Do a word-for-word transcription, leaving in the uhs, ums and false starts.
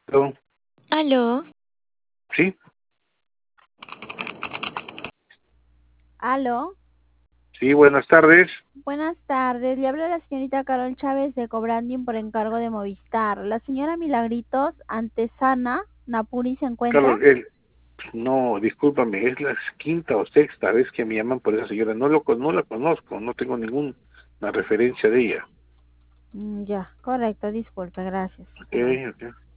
Aló, Aló, sí, Aló, sí, buenas tardes. buenas tardes. Le habla la señorita Carol Chávez de Cobranding por encargo de Movistar. La señora Milagritos Antesana Napuri se encuentra. Carlos, él, no, discúlpame, es la quinta o sexta vez que me llaman por esa señora. No lo, con- no la conozco, no tengo ninguna referencia de ella. Mm, ya, correcto, disculpe, gracias. Ok, Hasta luego. ok.